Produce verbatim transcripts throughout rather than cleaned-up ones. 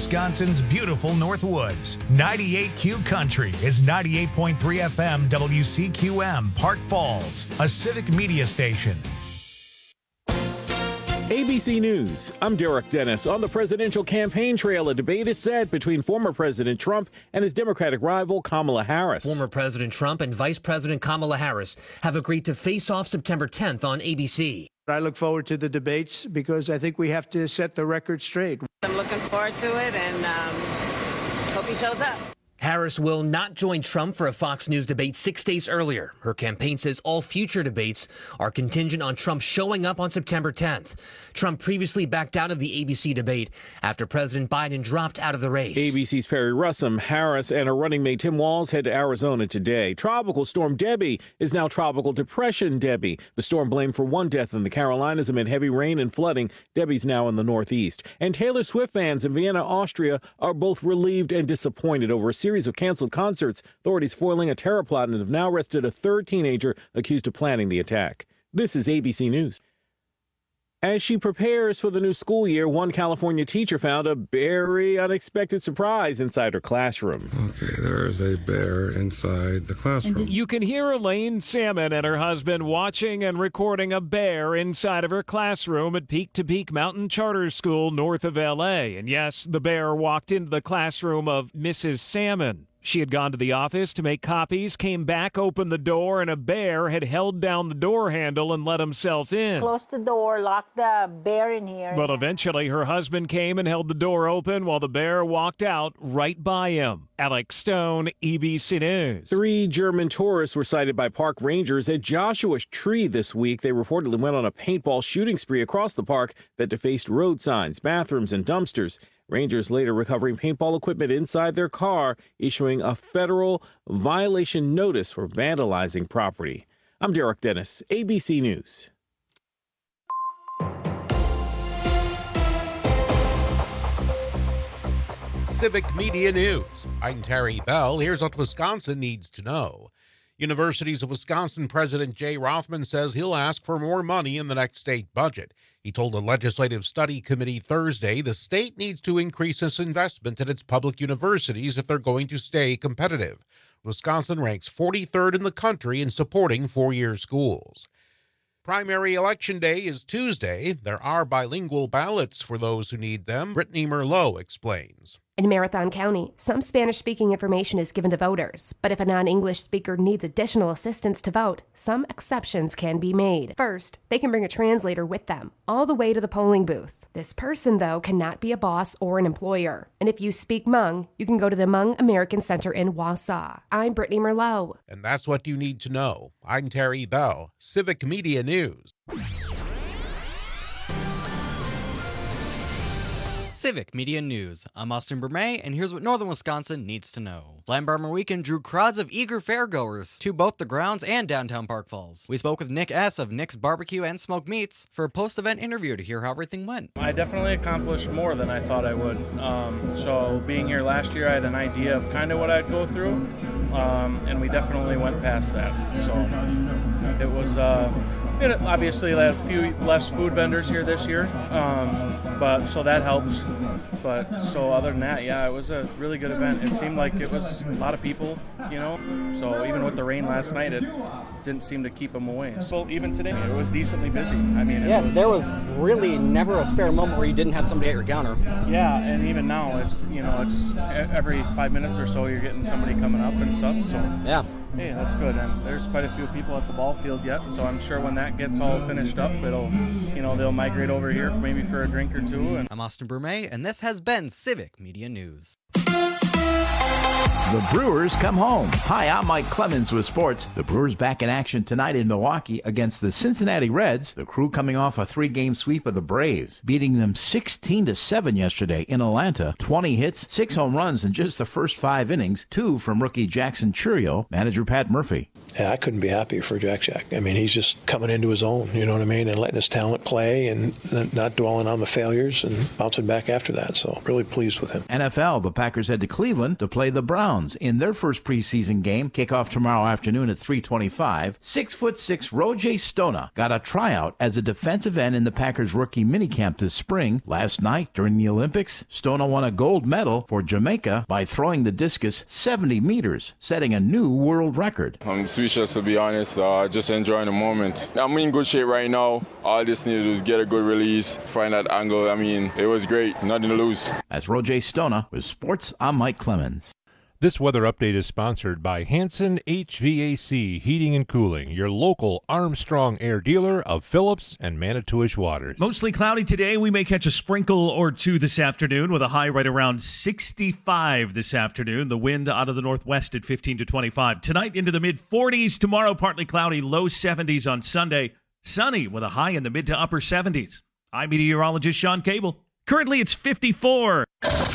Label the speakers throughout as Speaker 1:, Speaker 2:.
Speaker 1: Wisconsin's beautiful Northwoods. ninety-eight Q Country is ninety-eight point three F M W C Q M, Park Falls, a civic media station.
Speaker 2: A B C News, I'm Derek Dennis. On the presidential campaign trail, a debate is set between former President Trump and his Democratic rival, Kamala Harris.
Speaker 3: Former President Trump and Vice President Kamala Harris have agreed to face off September tenth on A B C.
Speaker 4: I look forward to the debates because I think we have to set the record straight.
Speaker 5: I'm looking forward to it and um, hope he shows up.
Speaker 3: Harris will not join Trump for a Fox News debate six days earlier. Her campaign says all future debates are contingent on Trump showing up on September tenth. Trump previously backed out of the A B C debate after President Biden dropped out of the race.
Speaker 2: A B C's Perry Russum, Harris, and her running mate Tim Walz head to Arizona today. Tropical Storm Debbie is now Tropical Depression Debbie. The storm blamed for one death in the Carolinas amid heavy rain and flooding. Debbie's now in the Northeast. And Taylor Swift fans in Vienna, Austria are both relieved and disappointed over a series of canceled concerts. Authorities foiling a terror plot and have now arrested a third teenager accused of planning the attack. This is A B C News. As she prepares for the new school year, one California teacher found a very unexpected surprise inside her classroom.
Speaker 6: Okay, there is a bear inside the classroom.
Speaker 7: You can hear Elaine Salmon and her husband watching and recording a bear inside of her classroom at Peak to Peak Mountain Charter School north of L A. And yes, the bear walked into the classroom of Missus Salmon. She had gone to the office to make copies, came back, opened the door, and a bear had held down the door handle and let himself in.
Speaker 8: Closed the door, locked the bear in here.
Speaker 7: But eventually her husband came and held the door open while the bear walked out right by him. Alex Stone, A B C News.
Speaker 2: Three German tourists were sighted by park rangers at Joshua Tree this week. They reportedly went on a paintball shooting spree across the park that defaced road signs, bathrooms, and dumpsters. Rangers later recovering paintball equipment inside their car, issuing a federal violation notice for vandalizing property. I'm Derek Dennis, A B C News.
Speaker 9: Civic Media News. I'm Terry Bell. Here's what Wisconsin needs to know. Universities of Wisconsin President Jay Rothman says he'll ask for more money in the next state budget. He told a legislative study committee Thursday the state needs to increase its investment in its public universities if they're going to stay competitive. Wisconsin ranks forty-third in the country in supporting four-year schools. Primary election day is Tuesday. There are bilingual ballots for those who need them. Brittany Merlot explains.
Speaker 10: In Marathon County, some Spanish-speaking information is given to voters, but if a non-English speaker needs additional assistance to vote, some exceptions can be made. First, they can bring a translator with them, all the way to the polling booth. This person, though, cannot be a boss or an employer. And if you speak Hmong, you can go to the Hmong American Center in Wausau. I'm Brittany Merlot.
Speaker 9: And that's what you need to know. I'm Terry Bell, Civic Media News.
Speaker 11: Civic Media News. I'm Austin Bermay, and here's what Northern Wisconsin needs to know. Land Farmer Weekend drew crowds of eager fairgoers to both the grounds and downtown Park Falls. We spoke with Nick S. of Nick's Barbecue and Smoked Meats for a post-event interview to hear how everything went.
Speaker 12: I definitely accomplished more than I thought I would. Um, so being here last year, I had an idea of kind of what I'd go through, um, and we definitely went past that. So it was... Uh, It obviously had a few less food vendors here this year, um, but so that helps. But so other than that, yeah, it was a really good event. It seemed like it was a lot of people, you know. So even with the rain last night, it didn't seem to keep them away. So even today, it was decently busy. I mean, it
Speaker 13: yeah,
Speaker 12: was,
Speaker 13: there was really never a spare moment where you didn't have somebody at your counter.
Speaker 12: Yeah, and even now, it's you know, it's every five minutes or so you're getting somebody coming up and stuff. So
Speaker 13: yeah.
Speaker 12: Hey, that's good. And there's quite a few people at the ball field yet, so I'm sure when that gets all finished up, it'll, you know, they'll migrate over here maybe for a drink or two. And
Speaker 11: I'm Austin Bermay, and this has been Civic Media News.
Speaker 14: The Brewers come home. Hi, I'm Mike Clemens with sports. The Brewers back in action tonight in Milwaukee against the Cincinnati Reds. The Crew coming off a three-game sweep of the Braves, beating them sixteen to seven yesterday in Atlanta. twenty hits, six home runs in just the first five innings, two from rookie Jackson Chourio. Manager Pat Murphy.
Speaker 15: Yeah, I couldn't be happier for Jack Jack. I mean, he's just coming into his own, you know what I mean, and letting his talent play and not dwelling on the failures and bouncing back after that. So really pleased with him.
Speaker 14: N F L, the Packers head to Cleveland to play the Browns in their first preseason game. Kickoff tomorrow afternoon at three twenty-five. Six foot six Roger Stona got a tryout as a defensive end in the Packers rookie minicamp this spring. Last night during the Olympics, Stona won a gold medal for Jamaica by throwing the discus seventy meters, setting a new world record.
Speaker 16: I'm speechless, to be honest. Uh, just enjoying the moment. I'm in good shape right now. All I just needed was get a good release, find that angle. I mean, it was great. Nothing to lose.
Speaker 14: As Roger Stona with Sports, I'm Mike Clemens.
Speaker 17: This weather update is sponsored by Hanson H V A C Heating and Cooling, your local Armstrong Air dealer of Phillips and Manitowish waters.
Speaker 18: Mostly cloudy today. We may catch a sprinkle or two this afternoon with a high right around sixty-five this afternoon. The wind out of the northwest at fifteen to twenty-five. Tonight into the mid forties. Tomorrow partly cloudy, low seventies on Sunday. Sunny with a high in the mid to upper seventies. I'm meteorologist Sean Cable. Currently it's fifty-four.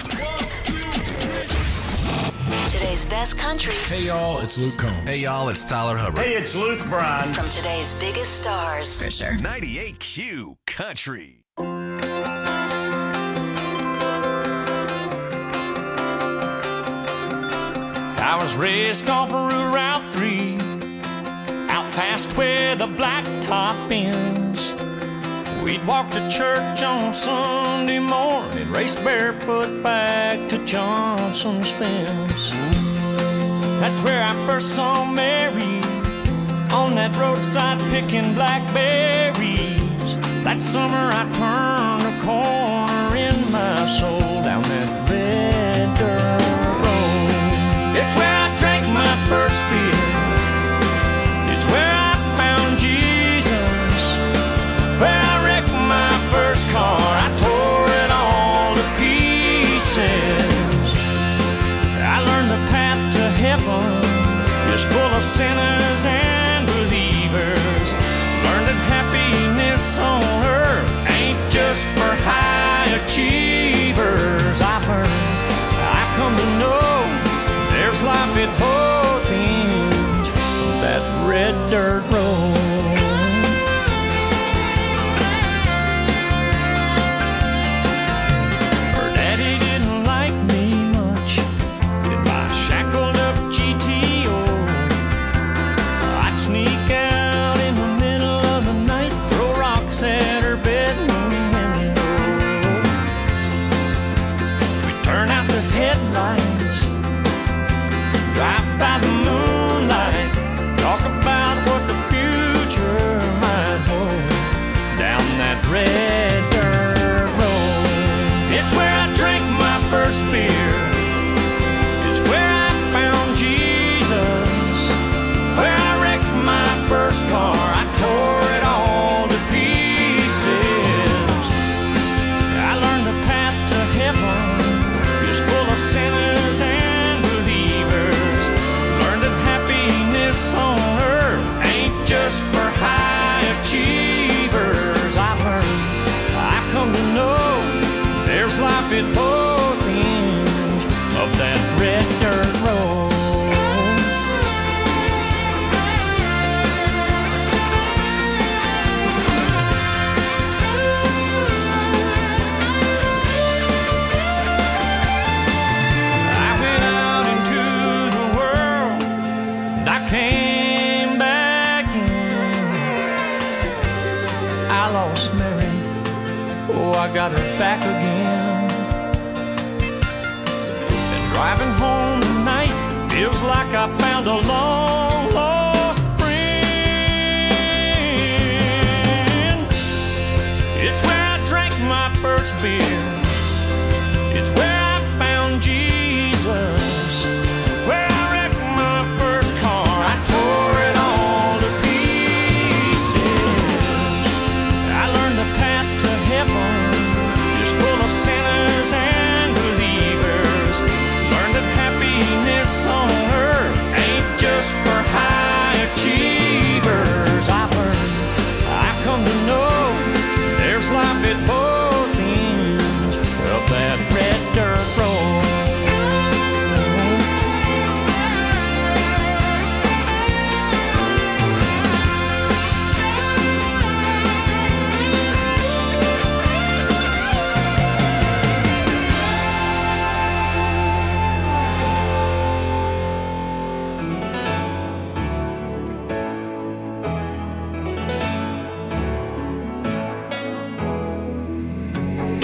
Speaker 19: Today's best country.
Speaker 20: Hey, y'all, it's Luke Combs.
Speaker 21: Hey, y'all, it's Tyler Hubbard.
Speaker 22: Hey, it's Luke Bryan.
Speaker 19: From today's biggest stars.
Speaker 21: Fisher. ninety-eight Q Country.
Speaker 23: I was raised off of Route three, out past where the blacktop ends. We'd walk to church on Sunday morning, race barefoot back to Johnson's fence. That's where I first saw Mary, on that roadside picking blackberries. That summer I turned a corner in my soul, down that red dirt road. It's where I drank my first beer. It's where I found Jesus. Where I wrecked my first car, I tore it all to pieces. I learned the path to heaven is full of sinners and believers. Learned that happiness on earth ain't just for high achievers. I've learned, I've come to know there's life at both ends of that red dirt road. Headlights, drive by the moonlight, talk about what the future might hold, down that red dirt road. It's where I drank my first beer. It's where I found Jesus. Where I wrecked my first car, I tore it all to pieces. I learned the path to heaven is full of sinners and believers. Learned that happiness on earth ain't just for high achievers. I've learned, I've come to know there's life at both ends of that red dirt road. I got her back again. And driving home tonight feels like I found a long lost friend. It's where I drank my first beer. It's where I found Jesus. Where I wrecked my first car, I tore it all to pieces. I learned the path to heaven full of sinners and believers. Learned that happiness on earth ain't just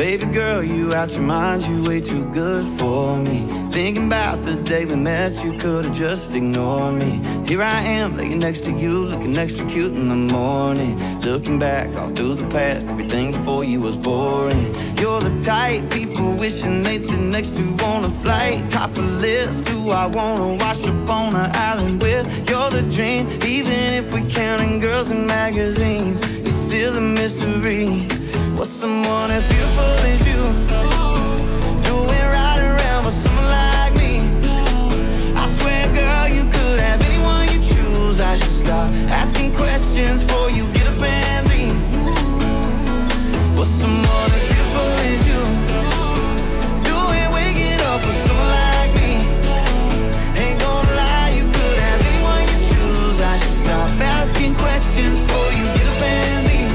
Speaker 1: Baby girl, you out your mind, you way too good for me. Thinking about the day we met, you could've just ignored me. Here I am, laying next to you, looking extra cute in the morning. Looking back all through the past, everything before you was boring. You're the type people wishing they'd sit next to on a flight. Top of the list, who I wanna wash up on an island with. You're the dream, even if we're counting girls in magazines. It's still a mystery. What's someone as beautiful as you doing right around with someone like me? I swear, girl, you could have anyone you choose. I should stop asking questions before you get up and leave. What's someone as beautiful as you doing, waking up with someone like me? Ain't gonna lie, you could have anyone you choose. I should stop asking questions before you get up and leave.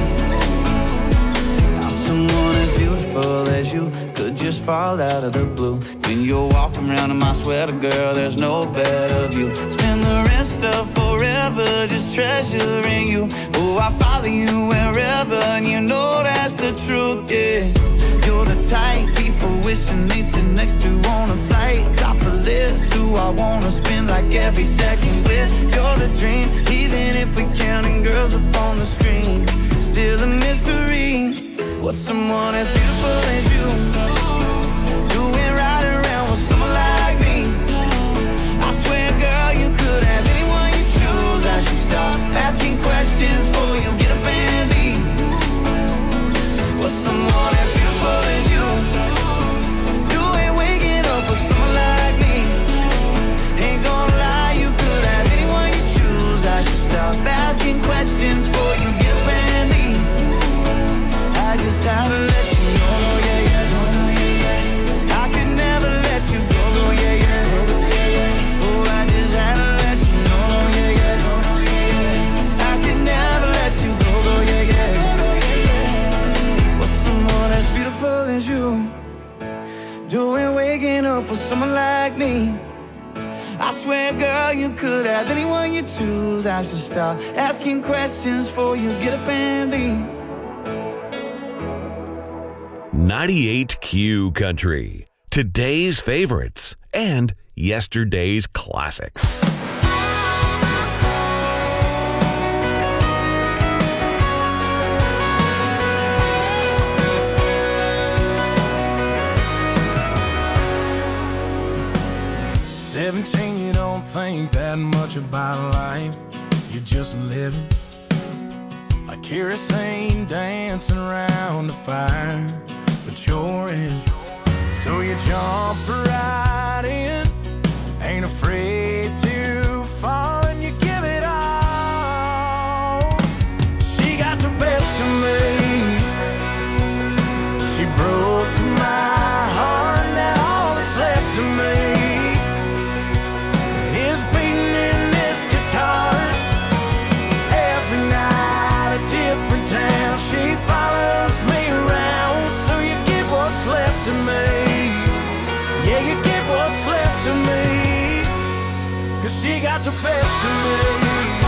Speaker 1: Someone as beautiful as you could just fall out of the blue. When you're walking around in my sweater, girl, there's no better view. Spend the rest of forever just treasuring you. Oh, I follow you wherever, and you know that's the truth, yeah. You're the type people wishing they'd sit next to on a flight. Top of the list, who I wanna spend like every second with. You're the dream, even if we're counting girls up on the screen. Still a mystery. What's someone as beautiful as you doing right around with someone like me? I swear, girl, you could have anyone you choose. I should stop asking questions before you get up and leave. What's someone as beautiful as you doing, waking up with someone like me? Ain't gonna lie, you could have anyone you choose. I should stop asking questions before you get up and leave. I just had to let you know, yeah, yeah. I could never let you go, go, yeah, yeah. Oh, I just had to let you know, yeah, yeah. I could never let you go, go, yeah, yeah. What's someone as beautiful as you doing, waking up with someone like me? I swear, girl, you could have anyone you choose. I should stop asking questions before you get up and leave.
Speaker 20: ninety-eight Q Country. Today's favorites and yesterday's classics.
Speaker 22: seventeen, you don't think that much about life. You're just living like kerosene dancing around the fire. But you're in, so you jump right in. Ain't afraid to fall and you give it all. She got the best of me. She broke my heart, now all that's left of me is beating in this guitar. Every night a different town, she follows me around. So you get what's left of me. Yeah, you get what's left of me. Cause she got the best of me.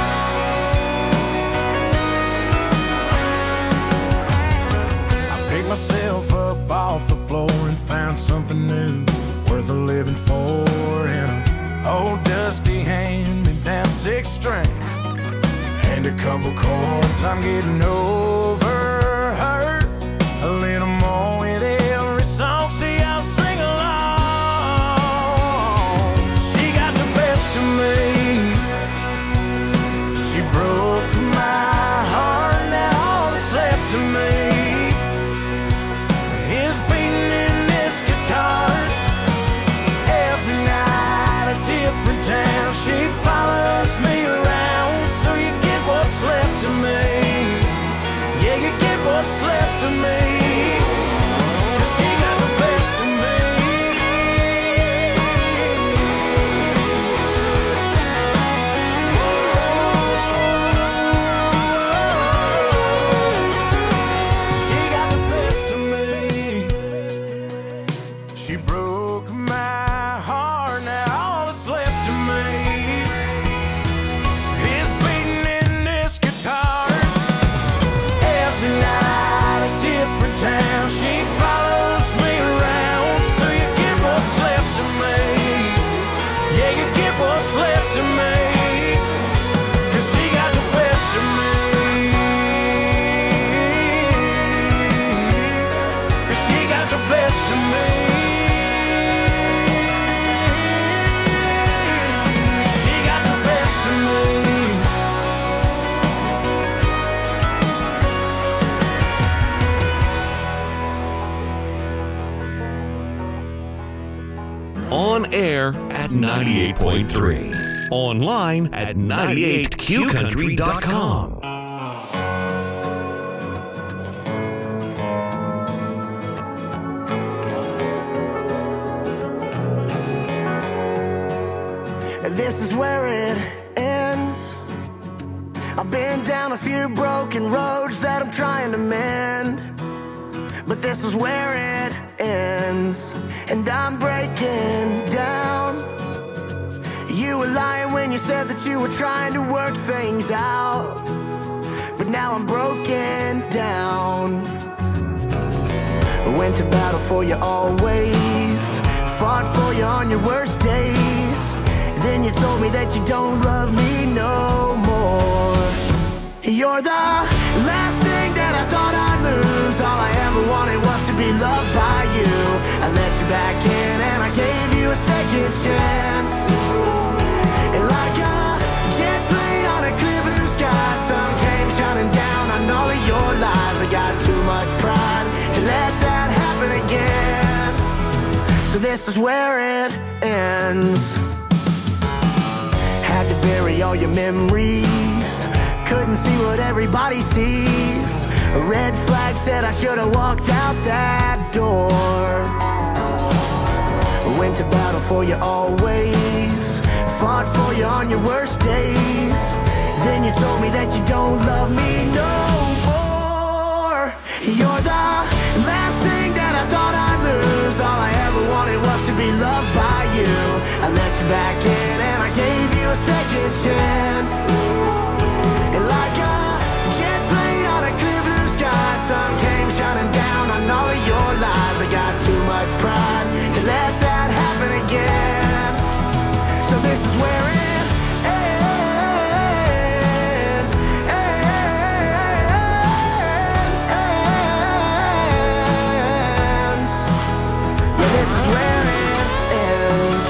Speaker 22: I picked myself up off the floor and found something new worth a living for. In a old dusty hand-me-down six string and a couple chords. I'm getting over her a little more with every song. See, I'll sing along. She got the best of me. She broke my heart, now all that's left of me is beating in this guitar. Every night a different town, she follows me around. So you get what's left of me. Yeah, you get what's left of me.
Speaker 20: ninety-eight point three. Online at ninety-eight q country dot com.
Speaker 3: This is where it ends. I've been down a few broken roads that I'm trying to mend, but this is where it ends, and I'm breaking down. You were lying when you said that you were trying to work things out, but now I'm broken down. I went to battle for you always, fought for you on your worst days. Then you told me that you don't love me no more. You're the last thing that I thought I'd lose. All I ever wanted was to be loved by you. I let you back in and I gave you a second chance. And like a jet plane on a clear blue sky, sun came shining down on all of your lies. I got too much pride to let that happen again. So this is where it ends. Had to bury all your memories, couldn't see what everybody sees. A red flag said I should have walked out that door. Went to battle for you always, fought for you on your worst days. Then you told me that you don't love me no more. You're the last thing that I thought I'd lose. All I ever wanted was to be loved by you. I let you back in and I gave you a second chance. And like a jet plane on a clear blue sky, sun came shining down on all of your lies. I got too much pride to let that happen again. So this is where it ends, ends, ends. Yeah, this is where it ends.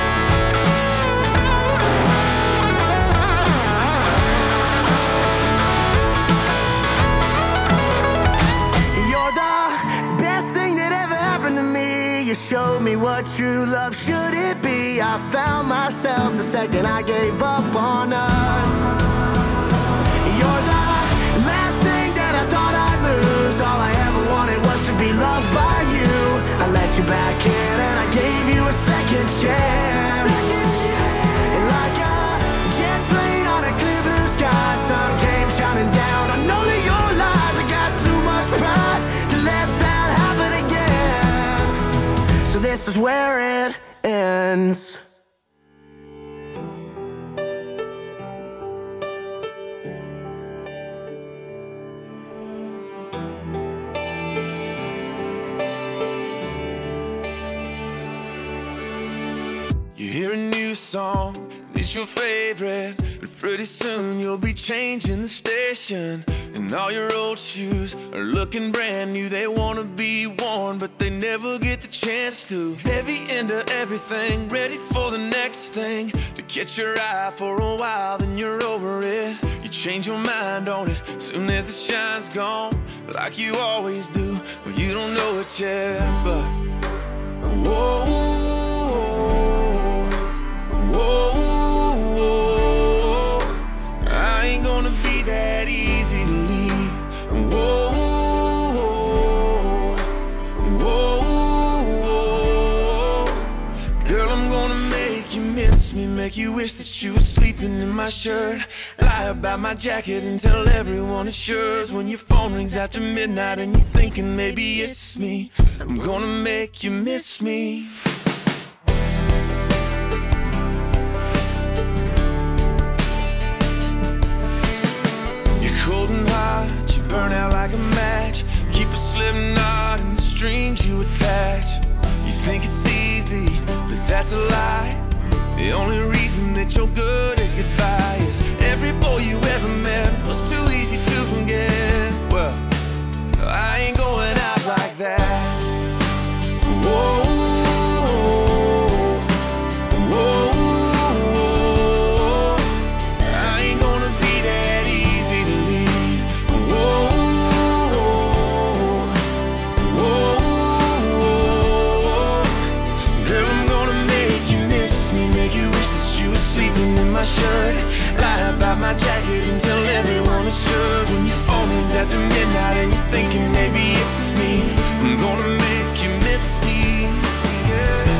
Speaker 3: Showed me what true love should it be. I found myself the second I gave up on us. You're the last thing that I thought I'd lose. All I ever wanted was to be loved by you. I let you back in and I gave you a second chance. And like a jet plane on a clear blue sky, sun came shining down on all of your lies. I got too much pride to let that happen again. So this is where it ends.
Speaker 22: You hear a new song, it's your favorite, but pretty soon you'll be changing the station. And all your old shoes are looking brand new. They wanna be worn, but they never get the chance to. Heavy into everything, ready for the next thing. To catch your eye for a while, then you're over it. You change your mind on it, soon as the shine's gone. Like you always do, well you don't know it yet, but whoa, whoa, whoa, I ain't gonna be that easy to leave. Whoa, whoa, whoa, girl, I'm gonna make you miss me, make you wish that you were sleeping in my shirt. Lie about my jacket and tell everyone it's yours. When your phone rings after midnight and you're thinking maybe it's me, I'm gonna make you miss me. Cold and hot, you burn out like a match. Keep a slip knot in the strings you attach. You think it's easy, but that's a lie. The only reason that you're good at goodbye is every boy you ever met was too easy to forget. Well, I ain't going out like that. Whoa, whoa, whoa, I ain't gonna be that easy to leave. Whoa, whoa, girl, I'm gonna make you miss me. it and tell everyone it's yours. When your phone rings after midnight and you're thinking maybe it's just me, I'm gonna make you miss me. Yeah.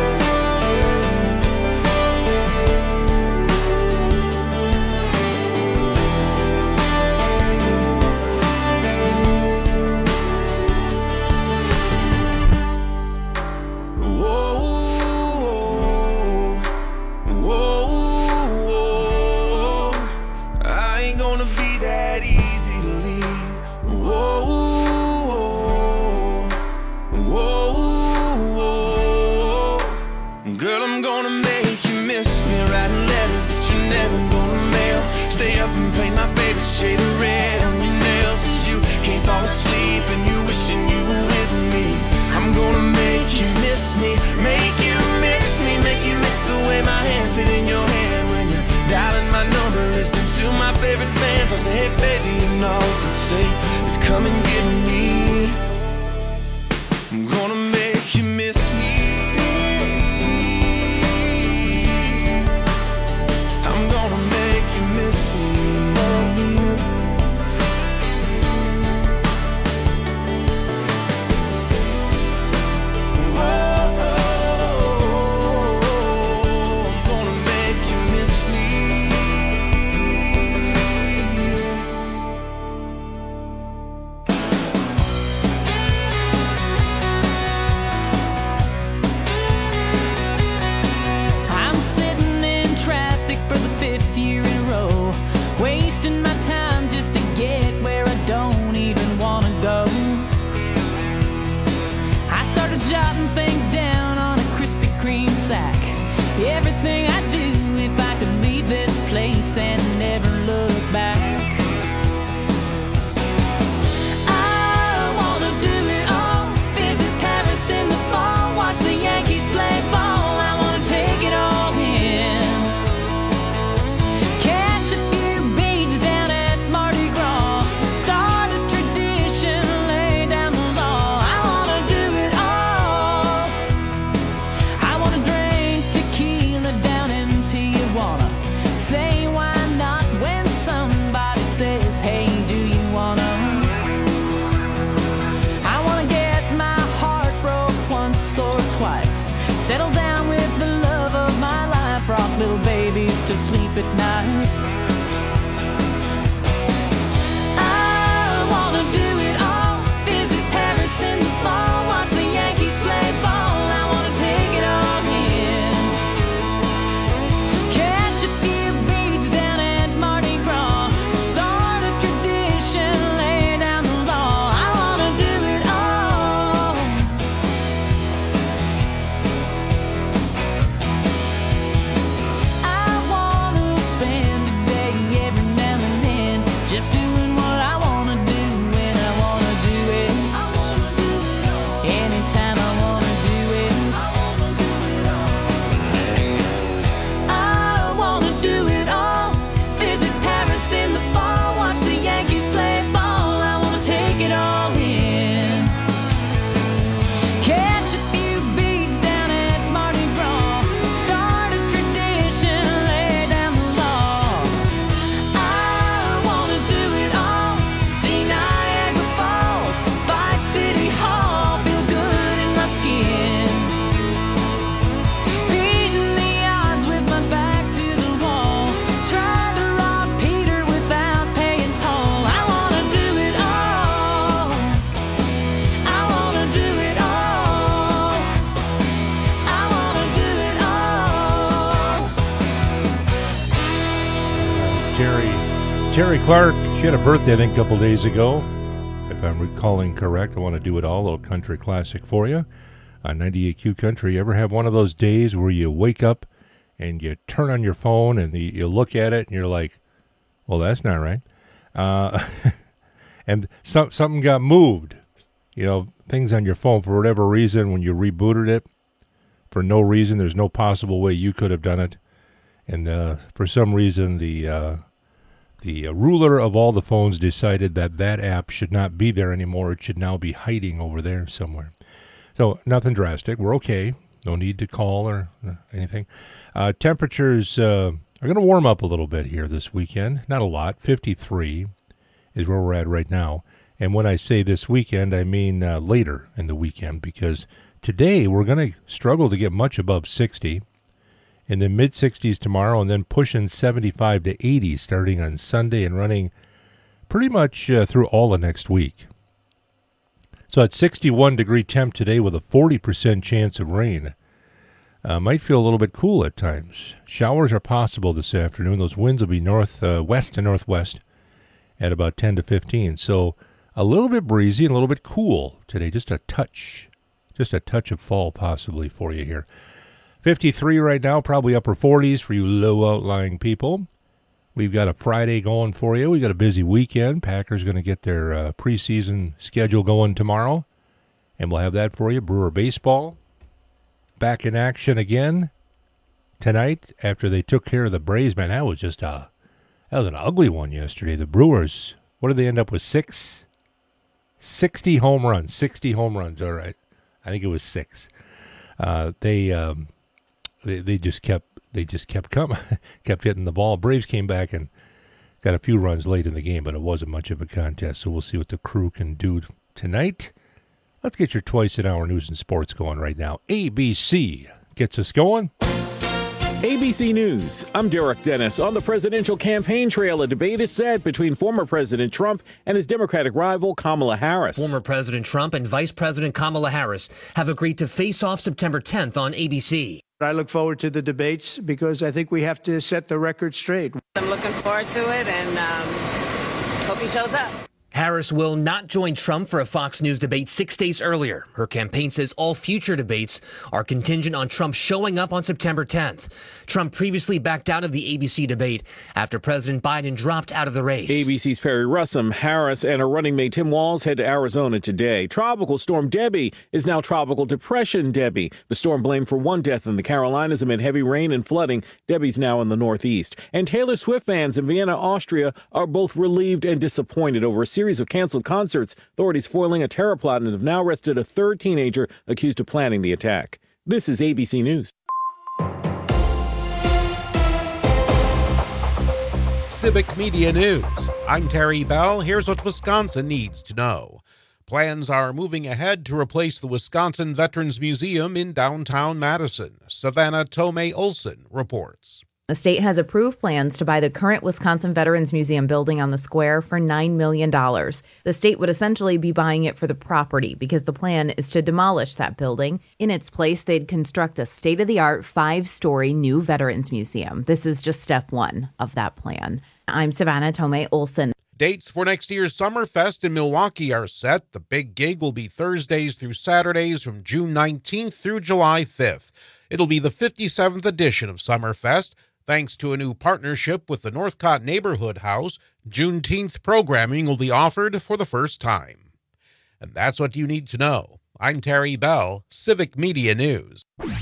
Speaker 22: Shade of red on your nails, cause you can't fall asleep and you wishing you were with me. I'm gonna make you miss me, make you miss me, make you miss the way my hand fit in your hand when you're dialing my number, listening to my favorite bands. I say, hey baby, you know, and say, just come and get me. I'm gonna make you miss me. I'm gonna make you miss me. Jotting things down on a Krispy Kreme sack. Everything I do, if I could leave this place and never look back. I wanna do it all. Visit Paris in the fall, watch the Yankees play ball. I wanna take it all in. Catch a few beads down at Mardi Gras. Start a tradition, lay down the law. I wanna do it all. Say why not when somebody says, hey, do you wanna? I wanna get my heart broke once or twice. Settle down with the love of my life. Rock little babies to sleep at night. I wanna do it all. Visit Paris in the fall. Watch the Yankees play ball. I wanna take it all in. Catch a few
Speaker 17: Terry Clark, she had a birthday, I think, a couple days ago. If I'm recalling correct, I want to do it all, a little country classic for you. On ninety-eight Q Country, you ever have one of those days where you wake up and you turn on your phone and the, you look at it and you're like, well, that's not right. Uh, and some, something got moved. You know, things on your phone for whatever reason, when you rebooted it, for no reason, there's no possible way you could have done it. And uh, for some reason, the uh, the uh, ruler of all the phones decided that that app should not be there anymore. It should now be hiding over there somewhere. So nothing drastic. We're okay. No need to call or uh, anything. Uh, temperatures uh, are going to warm up a little bit here this weekend. Not a lot. fifty-three is where we're at right now. And when I say this weekend, I mean uh, later in the weekend, because today we're going to struggle to get much above sixty. In the mid-sixties tomorrow, and then pushing seventy-five to eighty starting on Sunday and running pretty much uh, through all of next week. So at sixty-one degree temp today with a forty percent chance of rain. Uh, might feel a little bit cool at times. Showers are possible this afternoon. Those winds will be north, uh, west to northwest at about ten to fifteen. So a little bit breezy and a little bit cool today. Just a touch. Just a touch of fall possibly for you here. fifty-three right now, probably upper forties for you low outlying people. We've got a Friday going for you. We've got a busy weekend. Packers going to get their uh, preseason schedule going tomorrow, and we'll have that for you. Brewer baseball back in action again tonight after they took care of the Braves. Man, that was just a that was an ugly one yesterday. The Brewers, what did they end up with? Six? sixty home runs. sixty home runs, all right. I think it was six. Uh, they, um, they they just kept they just kept coming, kept hitting the ball. Braves came back and got a few runs late in the game, but it wasn't much of a contest. So we'll see what the Crew can do tonight. Let's get your twice an hour news and sports going right now. A B C gets us going.
Speaker 2: A B C News, I'm Derek Dennis. On the presidential campaign trail, a debate is set between former President Trump and his Democratic rival Kamala Harris.
Speaker 4: Former President Trump and Vice President Kamala Harris have agreed to face off September tenth on A B C.
Speaker 5: I look forward to the debates because I think we have to set the record straight.
Speaker 6: I'm looking forward to it and um, hope he shows up.
Speaker 4: Harris will not join Trump for a Fox News debate six days earlier. Her campaign says all future debates are contingent on Trump showing up on September tenth. Trump previously backed out of the A B C debate after President Biden dropped out of the race.
Speaker 2: A B C's Perry Russum, Harris, and her running mate Tim Walz head to Arizona today. Tropical storm Debbie is now Tropical Depression Debbie. The storm blamed for one death in the Carolinas amid heavy rain and flooding. Debbie's now in the Northeast. And Taylor Swift fans in Vienna, Austria are both relieved and disappointed over a series of canceled concerts. Authorities foiling a terror plot and have now arrested a third teenager accused of planning the attack. This is A B C News.
Speaker 9: Civic Media News. I'm Terry Bell. Here's what Wisconsin needs to know. Plans are moving ahead to replace the Wisconsin Veterans Museum in downtown Madison. Savannah Tomei Olson reports.
Speaker 24: The state has approved plans to buy the current Wisconsin Veterans Museum building on the square for nine million dollars. The state would essentially be buying it for the property because the plan is to demolish that building. In its place, they'd construct a state-of-the-art five-story new Veterans Museum. This is just step one of that plan. I'm Savannah Tomei Olson.
Speaker 9: Dates for next year's Summerfest in Milwaukee are set. The big gig will be Thursdays through Saturdays from June nineteenth through July fifth. It'll be the fifty-seventh edition of Summerfest. Thanks to a new partnership with the Northcott Neighborhood House, Juneteenth programming will be offered for the first time. And that's what you need to know. I'm Terry Bell, Civic Media News.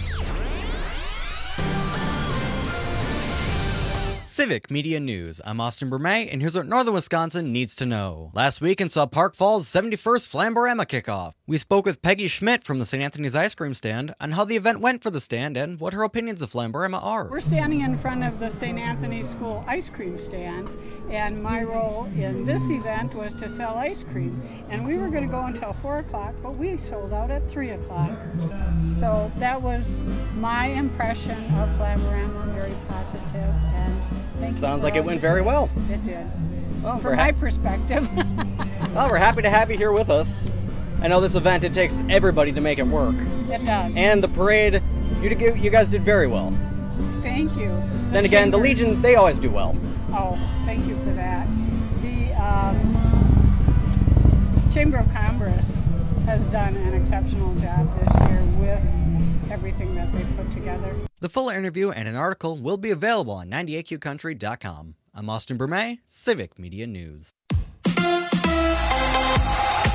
Speaker 11: Civic Media News. I'm Austin Bermay, and here's what Northern Wisconsin needs to know. Last weekend saw Park Falls' seventy-first Flamborama kickoff. We spoke with Peggy Schmidt from the Saint Anthony's Ice Cream Stand on how the event went for the stand and what her opinions of Flamborama are.
Speaker 25: We're standing in front of the Saint Anthony's School Ice Cream Stand, and my role in this event was to sell ice cream. And we were going to go until four o'clock, but we sold out at three o'clock. So that was my impression of Flamborama, very positive, and thank
Speaker 13: Sounds
Speaker 25: you
Speaker 13: like it went very well.
Speaker 25: It did.
Speaker 13: Well,
Speaker 25: From
Speaker 13: we're
Speaker 25: my
Speaker 13: ha-
Speaker 25: perspective.
Speaker 13: Well, we're happy to have you here with us. I know this event, it takes everybody to make it work.
Speaker 25: It does.
Speaker 13: And the parade, you you guys did very well.
Speaker 25: Thank you. The
Speaker 13: then again,
Speaker 25: chamber,
Speaker 13: the Legion, they always do well.
Speaker 25: Oh, thank you for that. The um, Chamber of Commerce has done an exceptional job this year with everything that they put together.
Speaker 11: The full interview and an article will be available on ninety-eight Q country dot com. I'm Austin Bermay, Civic Media News.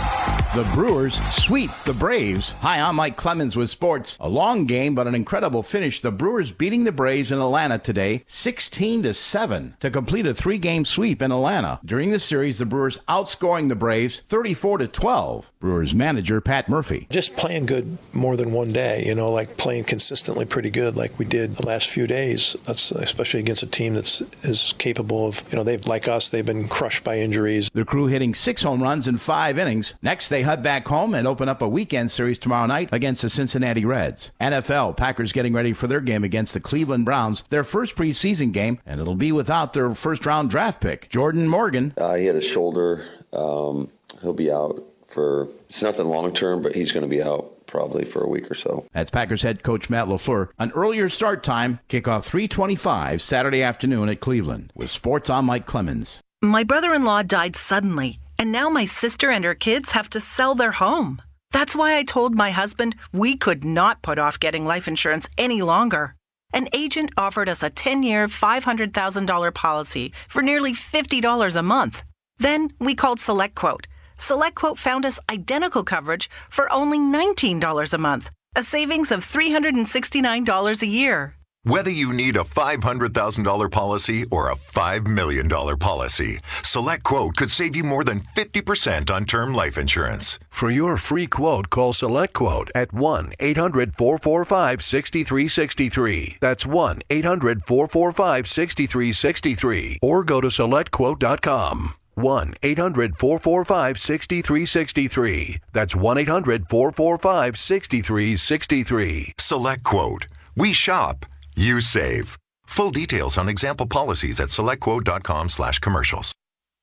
Speaker 14: The Brewers sweep the Braves. Hi, I'm Mike Clemens with sports. A long game, but an incredible finish. The Brewers beating the Braves in Atlanta today, sixteen to seven, to complete a three-game sweep in Atlanta. During the series, the Brewers outscoring the Braves thirty-four to twelve. Brewers manager Pat Murphy.
Speaker 7: Just playing good more than one day, you know, like playing consistently pretty good like we did the last few days. That's especially against a team that's is capable of, you know, they've like us, they've been crushed by injuries.
Speaker 14: The Crew hitting six home runs in five innings. Next, they head back home and open up a weekend series tomorrow night against the Cincinnati Reds. N F L, Packers getting ready for their game against the Cleveland Browns, their first preseason game, and it'll be without their first-round draft pick, Jordan Morgan.
Speaker 8: Uh, he had a shoulder. Um, he'll be out for, it's nothing long-term, but he's going to be out probably for a week or so.
Speaker 14: That's Packers head coach Matt LaFleur. An earlier start time, kickoff three twenty-five Saturday afternoon at Cleveland. With sports, I'm Mike Clemens.
Speaker 10: My brother-in-law died suddenly, and now my sister and her kids have to sell their home. That's why I told my husband we could not put off getting life insurance any longer. An agent offered us a ten-year, five hundred thousand dollars policy for nearly fifty dollars a month. Then we called SelectQuote. SelectQuote found us identical coverage for only nineteen dollars a month, a savings of three hundred sixty-nine dollars a year.
Speaker 12: Whether you need a five hundred thousand dollars policy or a five million dollars policy, SelectQuote could save you more than fifty percent on term life insurance.
Speaker 15: For your free quote, call SelectQuote at one eight hundred four four five six three six three. That's one eight hundred four four five six three six three. Or go to select quote dot com. one eight hundred four four five six three six three. That's one eight hundred four four five six three six three.
Speaker 12: SelectQuote. We shop. You save. Full details on example policies at selectquote.com slash commercials.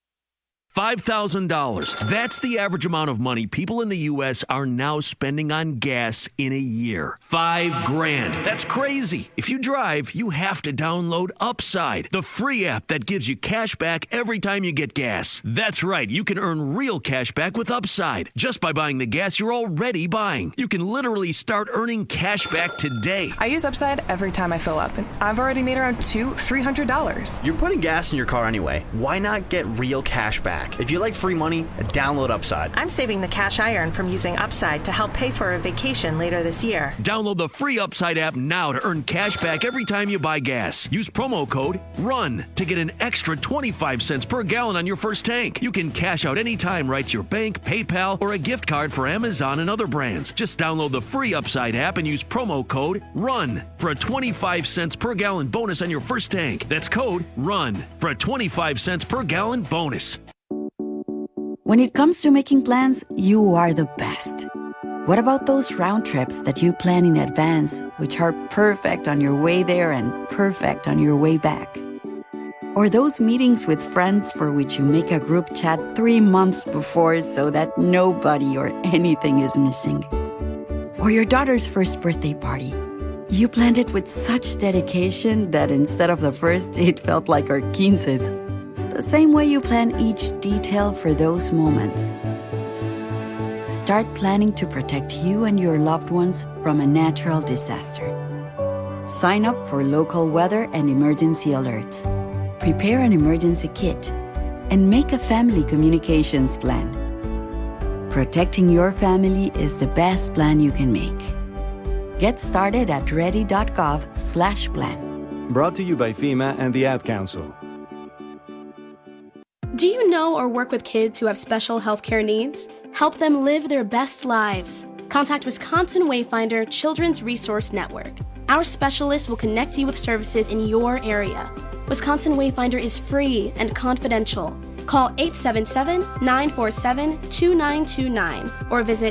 Speaker 20: five thousand dollars. That's the average amount of money people in the U S are now spending on gas in a year. Five grand. That's crazy. If you drive, you have to download Upside, the free app that gives you cash back every time you get gas. That's right. You can earn real cash back with Upside just by buying the gas you're already buying. You can literally start earning cash back today.
Speaker 26: I use Upside every time I fill up, and I've already made around two, three hundred dollars.
Speaker 27: You're putting gas in your car anyway. Why not get real cash back? If you like free money, download Upside.
Speaker 26: I'm saving the cash I earn from using Upside to help pay for a vacation later this year.
Speaker 20: Download the free Upside app now to earn cash back every time you buy gas. Use promo code RUN to get an extra twenty-five cents per gallon on your first tank. You can cash out anytime right to your bank, PayPal, or a gift card for Amazon and other brands. Just download the free Upside app and use promo code RUN for a twenty-five cents per gallon bonus on your first tank. That's code RUN for a twenty-five cents per gallon bonus.
Speaker 28: When it comes to making plans, you are the best. What about those round trips that you plan in advance, which are perfect on your way there and perfect on your way back? Or those meetings with friends for which you make a group chat three months before so that nobody or anything is missing? Or your daughter's first birthday party. You planned it with such dedication that instead of the first, it felt like our quinces. The same way you plan each detail for those moments. Start planning to protect you and your loved ones from a natural disaster. Sign up for local weather and emergency alerts. Prepare an emergency kit. And make a family communications plan. Protecting your family is the best plan you can make. Get started at ready.gov slash plan.
Speaker 29: Brought to you by FEMA and the Ad Council.
Speaker 30: Do you know or work with kids who have special healthcare needs? Help them live their best lives. Contact Wisconsin Wayfinder Children's Resource Network. Our specialists will connect you with services in your area. Wisconsin Wayfinder is free and confidential. Call eight seven seven, nine four seven, two nine two nine or visit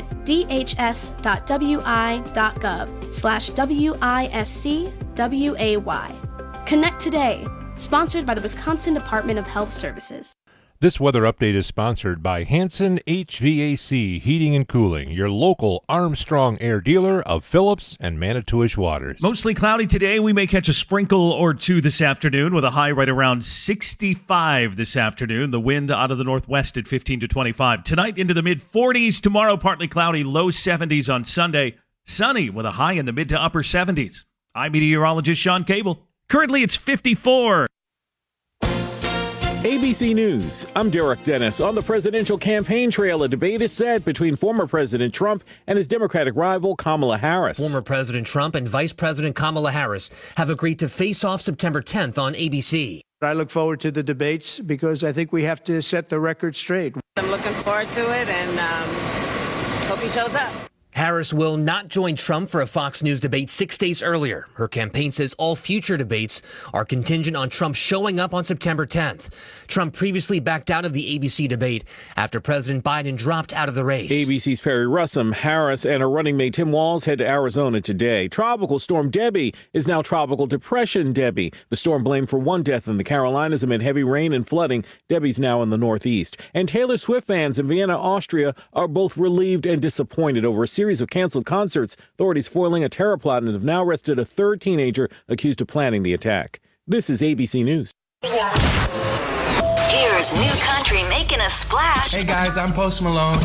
Speaker 30: dhs.wi.gov slash W-I-S-C-W-A-Y. Connect today. Sponsored by the Wisconsin Department of Health Services.
Speaker 17: This weather update is sponsored by Hanson H V A C Heating and Cooling, your local Armstrong Air dealer of Phillips and Manitowish waters.
Speaker 18: Mostly cloudy today. We may catch a sprinkle or two this afternoon with a high right around sixty-five this afternoon. The wind out of the northwest at fifteen to twenty-five. Tonight into the mid forties. Tomorrow partly cloudy, low seventies on Sunday. Sunny with a high in the mid to upper seventies. I'm meteorologist Sean Cable. Currently it's fifty-four.
Speaker 2: A B C News, I'm Derek Dennis. On the presidential campaign trail, a debate is set between former President Trump and his Democratic rival, Kamala Harris.
Speaker 1: Former President Trump and Vice President Kamala Harris have agreed to face off September tenth on A B C.
Speaker 3: I look forward to the debates because I think we have to set the record straight.
Speaker 4: I'm looking forward to it and um, hope he shows up.
Speaker 1: Harris will not join Trump for a Fox News debate six days earlier. Her campaign says all future debates are contingent on Trump showing up on September tenth. Trump previously backed out of the A B C debate after President Biden dropped out of the race.
Speaker 2: A B C's Perry Russum, Harris, and her running mate Tim Walz head to Arizona today. Tropical Storm Debbie is now Tropical Depression Debbie. The storm blamed for one death in the Carolinas amid heavy rain and flooding. Debbie's now in the Northeast. And Taylor Swift fans in Vienna, Austria are both relieved and disappointed over a series of canceled concerts. Authorities foiling a terror plot and have now arrested a third teenager accused of planning the attack. This is A B C News.
Speaker 5: Here's new country making a splash.
Speaker 6: Hey guys, I'm Post Malone.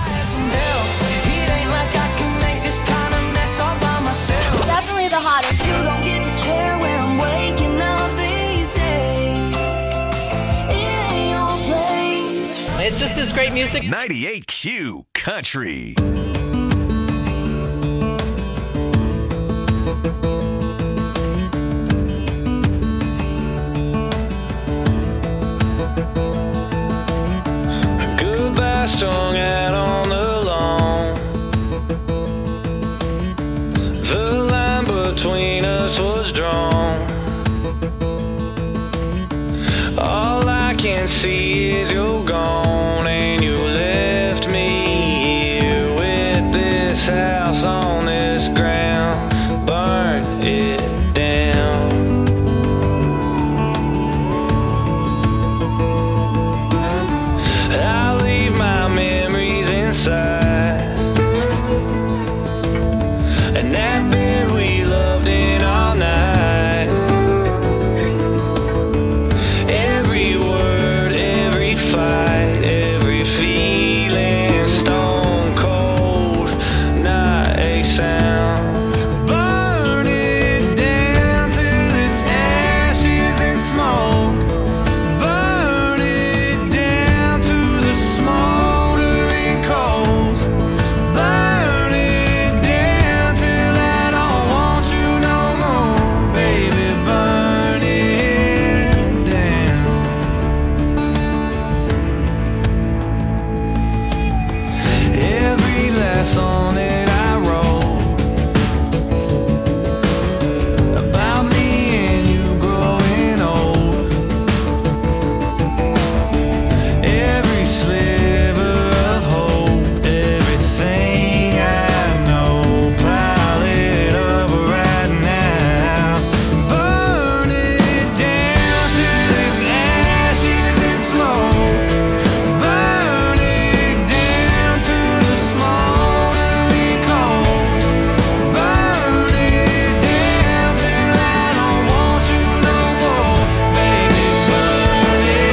Speaker 5: Definitely the hottest. You don't get to care where I'm waking up these days. It ain't your place.
Speaker 6: It's just this great music.
Speaker 12: ninety-eight Q Country.
Speaker 16: Strung out on the lawn. The line between us was drawn. All I can see is you're gone, and you left me here with this house on this ground. Burn it down. I'll leave my memories inside, and that bed we loved in all night. Every word, every fight, every feeling, stone cold, not a sound. Burn it down till it's ashes and smoke. Burn it down to the smoldering coals. Burn it down till I don't want you no more, baby. Burn it down. Every last song that I wrote about me and you growing old. Every sliver of hope, everything I know, pile it up right now. Burn it down till it's ashes and smoke. Burn it down to the smoldering coals. Burn it down till I don't want you no more, baby. Burn it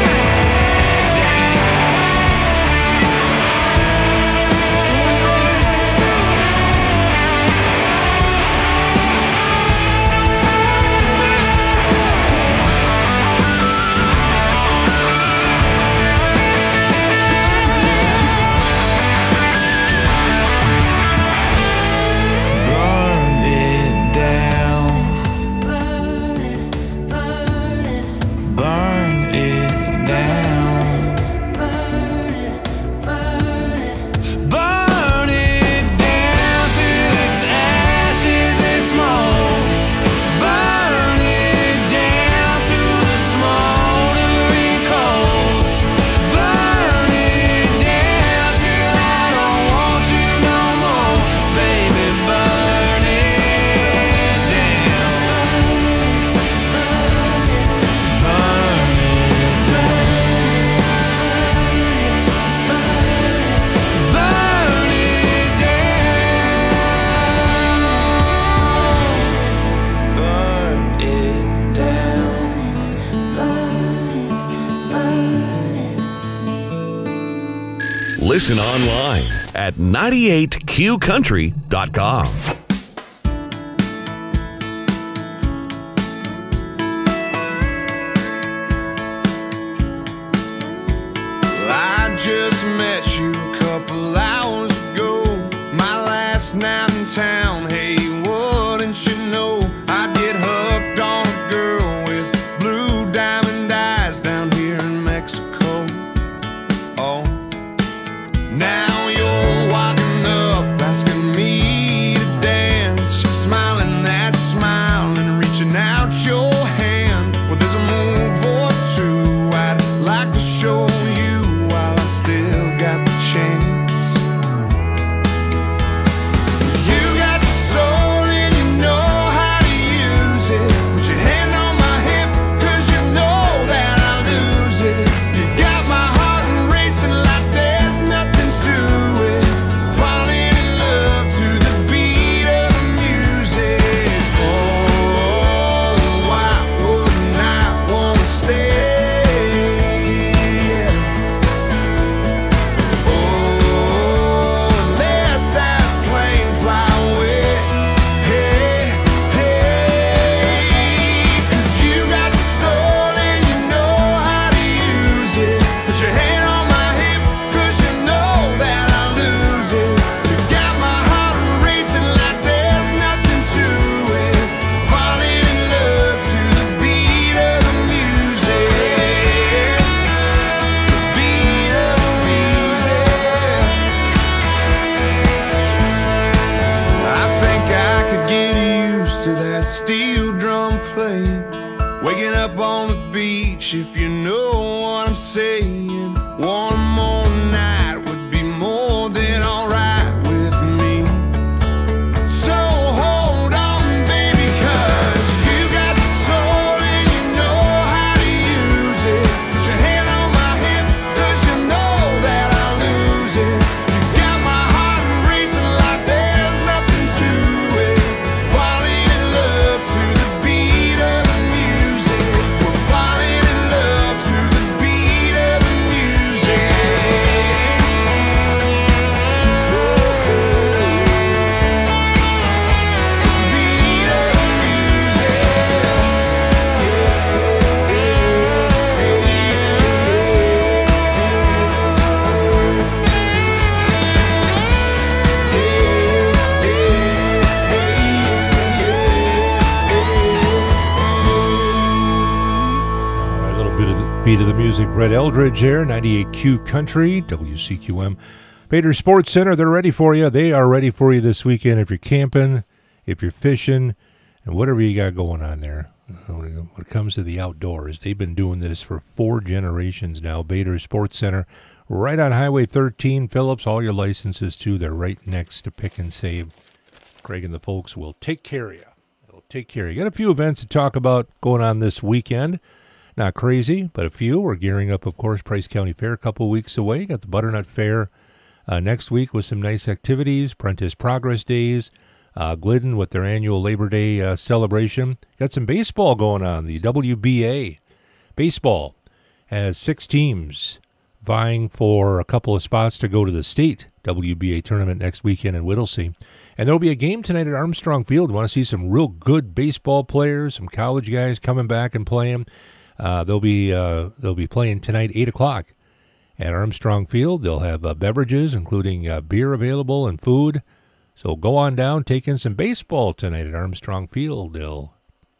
Speaker 16: Burn it down. Burn it, burn it. Burn it down. Burn it, burn it. Burn it down till it's ashes and smoke. Burn it down to the smoldering coals. Burn it down till I don't want you no more, baby. Burn it down. Burn it down. Burn it down. Burn it down.
Speaker 19: Listen online at ninety-eight Q country dot com.
Speaker 7: just met you a couple hours ago. My last night in town, hey, wouldn't you know I'd get hooked on a girl with blue diamond eyes down here in Mexico. Oh, now you're walking up, asking me to dance, smiling that smile and reaching out your hand. Well, there's a move or two I'd like to show you while I still got the chance. You got the soul and you know how to use it. Put your hand on my hip, cause you know that I'll lose it. You got my heart racing like there's nothing to it. Falling in love to the beat of the music. Oh, why wouldn't I wanna stay? Oh, let that plane fly away. Hey, hey, cause you got the soul and you know how to use it. Put your hand on my hip, cause you know that I'll lose it. You got my heart racing like there's nothing to it. Falling in love to the beat of the music. The beat of the music. I think I could get used to that steel drum playing, waking up on the beach, if you know what I'm saying. One more night would be more than alright with me. So hold on, baby, cause you got the soul and you know how to use it. Put your hand on my hip, cause you know that I'll lose it. You got my heart racing like there's nothing to it. Falling in love to the beat of the music. We're falling in love to the beat of the music.
Speaker 17: All right, a little bit of the beat of the music. Brett Eldridge here, ninety-eight Q Country, W C Q M. Bader Sports Center, they're ready for you. They are ready for you this weekend if you're camping, if you're fishing, and whatever you got going on there. When it comes to the outdoors, they've been doing this for four generations now. Bader Sports Center, right on Highway thirteen, Phillips. All your licenses, too. They're right next to Pick and Save. Craig and the folks will take care of you. They'll take care of you. Got a few events to talk about going on this weekend. Not crazy, but a few. We're gearing up, of course, Price County Fair a couple weeks away. Got the Butternut Fair uh, next week with some nice activities. Prentice Progress Days. Uh, Glidden with their annual Labor Day uh, celebration. Got some baseball going on. The W B A baseball has six teams vying for a couple of spots to go to the state W B A tournament next weekend in Whittlesey. And there'll be a game tonight at Armstrong Field. Want to see some real good baseball players, some college guys coming back and playing. Uh, they'll be uh, they'll be playing tonight, eight o'clock at Armstrong Field. They'll have uh, beverages, including uh, beer available and food. So go on down, take in some baseball tonight at Armstrong Field. They'll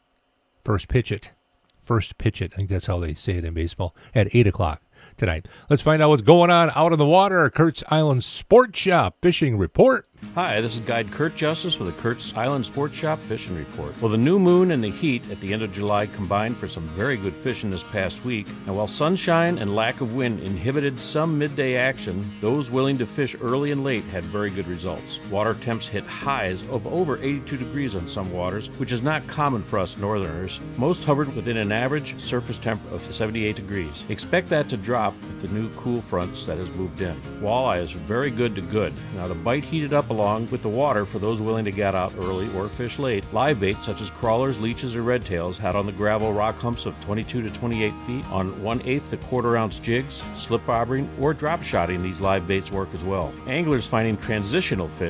Speaker 17: first pitch it. First pitch it. I think that's how they say it in baseball. At eight o'clock tonight. Let's find out what's going on out on the water. Kurt's Island Sports Shop Fishing Report.
Speaker 8: Hi, this is Guide Kurt Justice with the Kurt's Island Sports Shop Fishing Report. Well, the new moon and the heat at the end of July combined for some very good fishing this past week. And while sunshine and lack of wind inhibited some midday action, those willing to fish early and late had very good results. Water temps hit highs of over eighty-two degrees on some waters, which is not common for us northerners. Most hovered within an average surface temp of seventy-eight degrees. Expect that to drop with the new cool fronts that has moved in. Walleye is very good to good. Now the bite heated up along with the water for those willing to get out early or fish late. Live bait such as crawlers, leeches, or redtails had on the gravel rock humps of twenty-two to twenty-eight feet. On one-eighth to quarter-ounce jigs, slip bobbering, or drop shotting these live baits work as well. Anglers finding transitional fish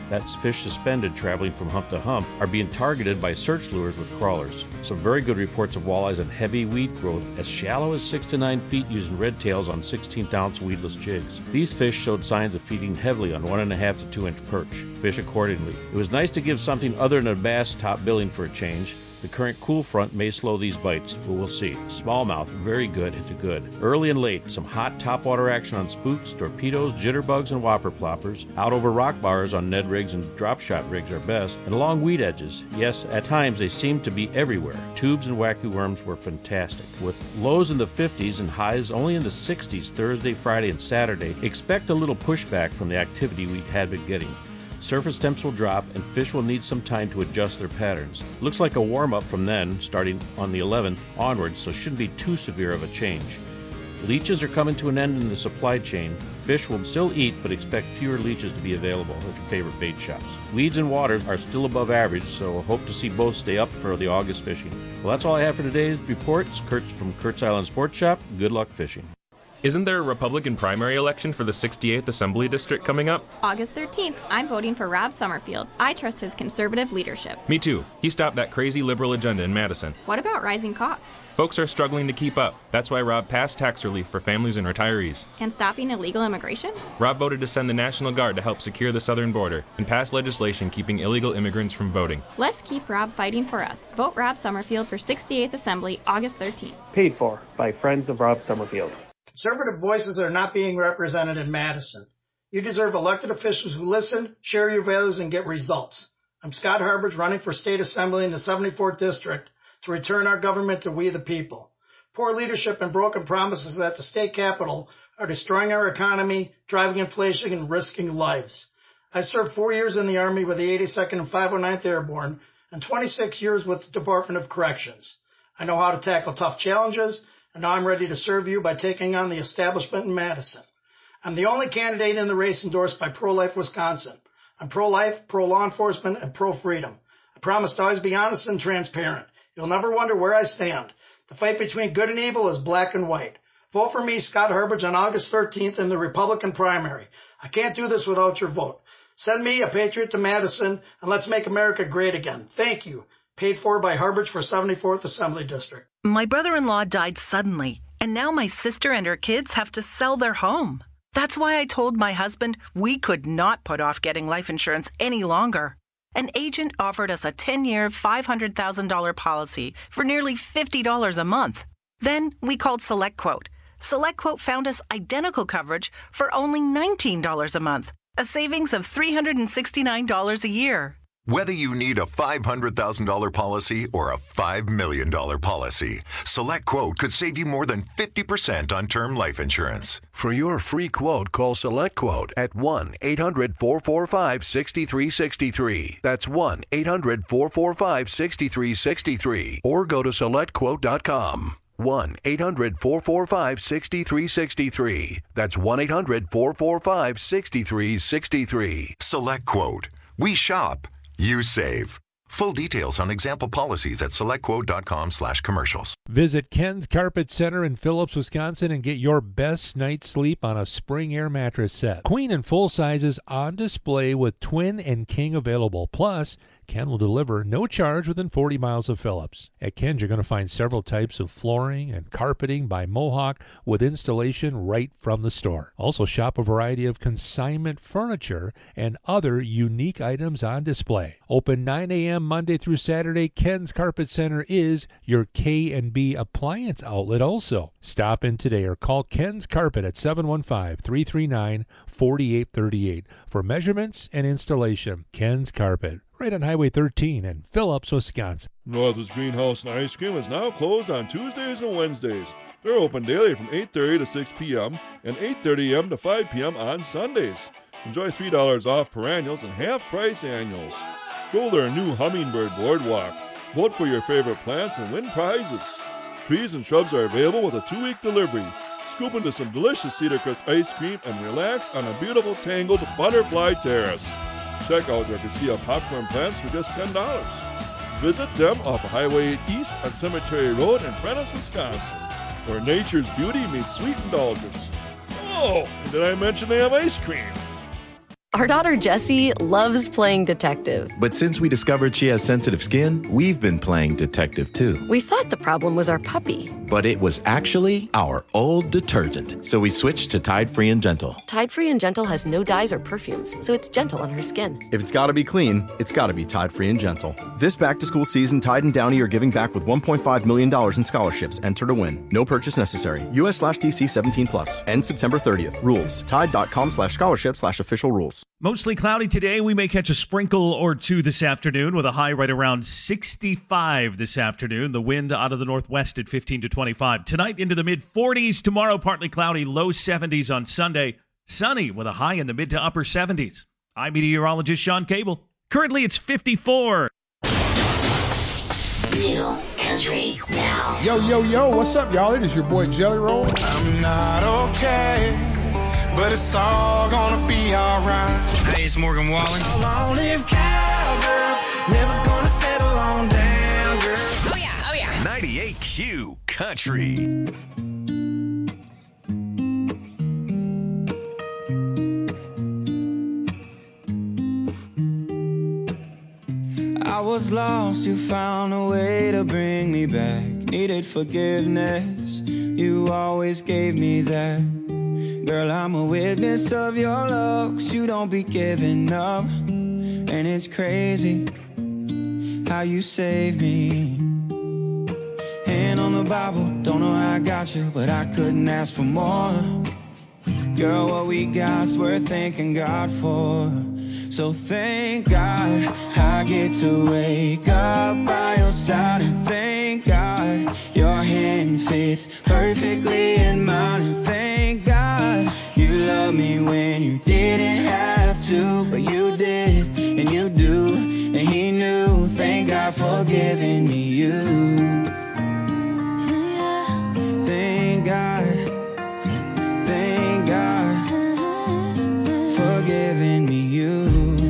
Speaker 8: That's fish suspended traveling from hump to hump, are being targeted by search lures with crawlers. Some very good reports of walleyes and heavy weed growth as shallow as six to nine feet using red tails on sixteenth ounce weedless jigs. These fish showed signs of feeding heavily on one and a half to two inch perch. Fish accordingly. It was nice to give something other than a bass top billing for a change. The current cool front may slow these bites, but we'll see. Smallmouth, very good to good. Early and late, some hot topwater action on spooks, torpedoes, jitterbugs, and whopper ploppers. Out over rock bars on Ned rigs and drop shot rigs are best. And along weed edges. Yes, at times they seem to be everywhere. Tubes and wacky worms were fantastic. With lows in the fifties and highs only in the sixties Thursday, Friday, and Saturday, expect a little pushback from the activity we had been getting. Surface temps will drop and fish will need some time to adjust their patterns. Looks like a warm-up from then, starting on the eleventh onwards, so shouldn't be too severe of a change. Leeches are coming to an end in the supply chain. Fish will still eat, but expect fewer leeches to be available at your favorite bait shops. Weeds and waters are still above average, so hope to see both stay up for the August fishing. Well, that's all I have for today's report. It's Kurt from Kurt's Island Sports Shop. Good luck fishing.
Speaker 9: Isn't there a Republican primary election for the sixty-eighth Assembly District coming up?
Speaker 10: August thirteenth, I'm voting for Rob Summerfield. I trust his conservative leadership.
Speaker 9: Me too. He stopped that crazy liberal agenda in Madison.
Speaker 10: What about rising costs?
Speaker 9: Folks are struggling to keep up. That's why Rob passed tax relief for families and retirees.
Speaker 10: And stopping illegal immigration?
Speaker 9: Rob voted to send the National Guard to help secure the southern border and pass legislation keeping illegal immigrants from voting.
Speaker 10: Let's keep Rob fighting for us. Vote Rob Summerfield for sixty-eighth Assembly, August thirteenth.
Speaker 11: Paid for by Friends of Rob Summerfield.
Speaker 13: Conservative voices are not being represented in Madison. You deserve elected officials who listen, share your values, and get results. I'm Scott Harbridge, running for state assembly in the seventy-fourth District to return our government to we the people. Poor leadership and broken promises at the state capitol are destroying our economy, driving inflation, and risking lives. I served four years in the Army with the eighty-second and five oh ninth Airborne and twenty-six years with the Department of Corrections. I know how to tackle tough challenges, and now I'm ready to serve you by taking on the establishment in Madison. I'm the only candidate in the race endorsed by Pro-Life Wisconsin. I'm pro-life, pro-law enforcement, and pro-freedom. I promise to always be honest and transparent. You'll never wonder where I stand. The fight between good and evil is black and white. Vote for me, Scott Harbridge, on August thirteenth in the Republican primary. I can't do this without your vote. Send me, a patriot, to Madison, and let's make America great again. Thank you. Paid for by Harbridge for seventy-fourth Assembly District.
Speaker 14: My brother-in-law died suddenly, and now my sister and her kids have to sell their home. That's why I told my husband we could not put off getting life insurance any longer. An agent offered us a ten-year, five hundred thousand dollars policy for nearly fifty dollars a month. Then we called SelectQuote. SelectQuote found us identical coverage for only nineteen dollars a month, a savings of three hundred sixty-nine dollars a year.
Speaker 12: Whether you need a five hundred thousand dollars policy or a five million dollars policy, SelectQuote could save you more than fifty percent on term life insurance.
Speaker 15: For your free quote, call SelectQuote at one eight hundred four four five six three six three. That's one eight hundred four four five six three six three. Or go to select quote dot com. one eight hundred four four five six three six three. That's one eight hundred four four five six three six three.
Speaker 12: SelectQuote. We shop. You save. Full details on example policies at selectquote.com slash commercials.
Speaker 17: Visit Ken's Carpet Center in Phillips, Wisconsin and get your best night's sleep on a Spring Air mattress set. Queen and full sizes on display with twin and king available. Plus, Ken will deliver no charge within forty miles of Phillips. At Ken's, you're going to find several types of flooring and carpeting by Mohawk with installation right from the store. Also, shop a variety of consignment furniture and other unique items on display. Open nine a.m. Monday through Saturday, Ken's Carpet Center is your K and B appliance outlet also. Stop in today or call Ken's Carpet at seven one five, three three nine, four eight three eight for measurements and installation. Ken's Carpet, right on Highway thirteen in Phillips, Wisconsin.
Speaker 21: Northwoods Greenhouse and Ice Cream is now closed on Tuesdays and Wednesdays. They're open daily from eight thirty to six p.m. and eight thirty a.m. to five p.m. on Sundays. Enjoy three dollars off perennials and half-price annuals. Go their new Hummingbird Boardwalk. Vote for your favorite plants and win prizes. Trees and shrubs are available with a two-week delivery. Scoop into some delicious Cedar Crest ice cream and relax on a beautiful tangled butterfly terrace. Check out their Cassia popcorn plants for just ten dollars. Visit them off of Highway eight East on Cemetery Road in Prentice, Wisconsin, where nature's beauty meets sweet indulgence. Oh, and did I mention they have ice cream?
Speaker 20: Our daughter Jessie loves playing detective.
Speaker 22: But since we discovered she has sensitive skin, we've been playing detective too.
Speaker 20: We thought the problem was our puppy.
Speaker 22: But it was actually our old detergent. So we switched to Tide Free and Gentle.
Speaker 20: Tide Free and Gentle has no dyes or perfumes, so it's gentle on her skin.
Speaker 23: If it's gotta be clean, it's gotta be Tide Free and Gentle. This back-to-school season, Tide and Downy are giving back with one point five million dollars in scholarships. Enter to win. No purchase necessary. U S slash D C seventeen plus. End September thirtieth. Rules. Tide.com slash scholarship slash official rules.
Speaker 18: Mostly cloudy today. We may catch a sprinkle or two this afternoon with a high right around sixty-five this afternoon. The wind out of the northwest at fifteen to twenty-five. Tonight into the mid forties. Tomorrow partly cloudy, low seventies on Sunday. Sunny with a high in the mid to upper seventies. I'm meteorologist Sean Cable. Currently it's fifty-four.
Speaker 24: New Country Now.
Speaker 25: Yo, yo, yo, what's up, y'all? It is your boy Jelly Roll.
Speaker 7: I'm not okay, but it's all gonna be alright.
Speaker 26: Hey, it's Morgan Wallen.
Speaker 7: Long live cowgirls, never gonna settle on down, girl.
Speaker 24: Oh yeah, oh yeah.
Speaker 19: ninety-eight Q Country.
Speaker 27: I was lost, you found a way to bring me back. Needed forgiveness, you always gave me that. Girl, I'm a witness of your love, 'cause you don't be giving up. And it's crazy how you saved me. Hand on the Bible, don't know how I got you, but I couldn't ask for more. Girl, what we got's worth thanking God for. So thank God I get to wake up by your side. And thank God your hand fits perfectly in mine. And thank God you love me when you didn't have to, but you did, and you do, and he knew. Thank God for giving me you. Thank God, thank God for giving me you.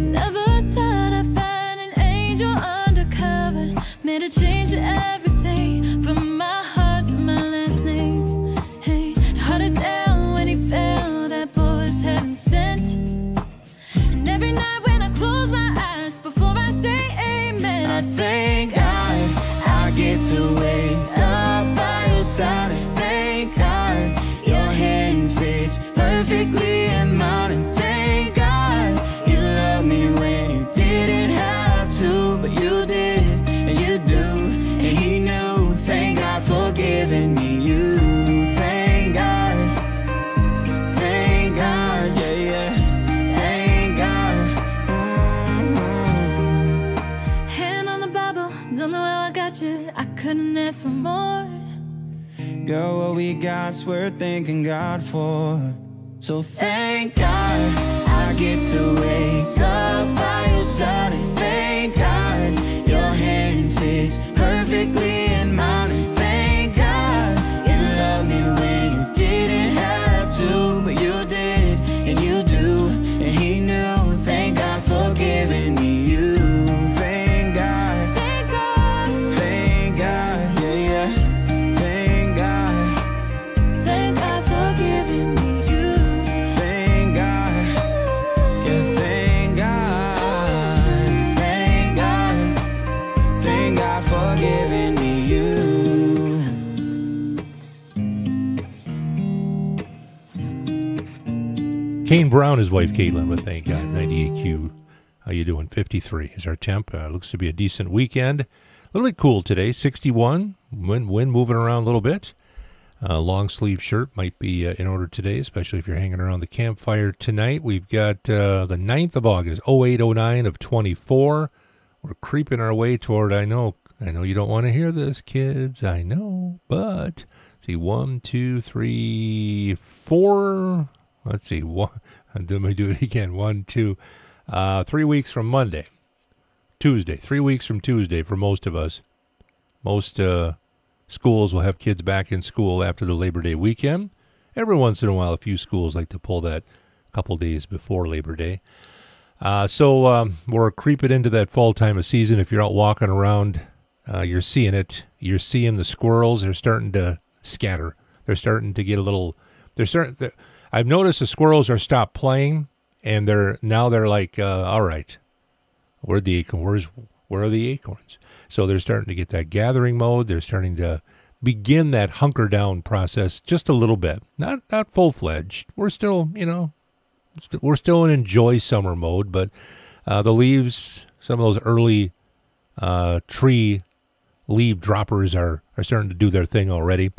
Speaker 5: Made a change to everything, from my heart to my last name. Hey, hard to tell when he fell, that boy was heaven sent. And every night when I close my eyes, before I say amen,
Speaker 27: I thank God I get to wake up by your side. And thank God your hand fits perfectly in mine. And thank God you love me when you didn't have to, but you did. You do, and he knew. Thank God for giving me you. Thank God, thank God, yeah, yeah. Thank God. Mm-hmm.
Speaker 5: Hand on the Bible, don't know how I got you. I couldn't ask for more.
Speaker 27: Girl, what we got's worth thanking God for. So thank God I get to wake up by your side. And thank God your hand fits perfectly in mine. And thank God you love me when you didn't have to, but you did, and you do, and he knew. Thank God for giving me you. Thank God,
Speaker 5: thank God,
Speaker 27: thank God, yeah, yeah. Thank God,
Speaker 5: thank God for giving me you.
Speaker 27: Thank God, yeah, thank God, thank God. Thank God for giving me you.
Speaker 17: Kane Brown, his wife Caitlin, with Thank God. ninety-eight Q. How you doing? fifty-three is our temp. Uh, looks to be a decent weekend. A little bit cool today. sixty-one. Wind, wind moving around a little bit. Uh, long sleeve shirt might be uh, in order today, especially if you're hanging around the campfire tonight. We've got uh, the ninth of August, oh eight oh nine of twenty-four. We're creeping our way toward, I know, I know you don't want to hear this, kids, I know, but, see, one, two, three, four, let's see, one, let me do it again, one, two, uh, three weeks from Monday, Tuesday, three weeks from Tuesday for most of us. Most uh, schools will have kids back in school after the Labor Day weekend. Every once in a while, a few schools like to pull that a couple days before Labor Day. Uh, so um, we're creeping into that fall time of season. If you're out walking around, uh, you're seeing it. You're seeing the squirrels. They're starting to scatter. They're starting to get a little. They're starting. I've noticed the squirrels are stopped playing and they're now they're like, uh, all right, where the acorn? Where's where are the acorns? So they're starting to get that gathering mode. They're starting to begin that hunker down process just a little bit, not not full fledged. We're still, you know, st- we're still in enjoy summer mode, but uh, the leaves, some of those early uh, tree leaf droppers are are starting to do their thing already.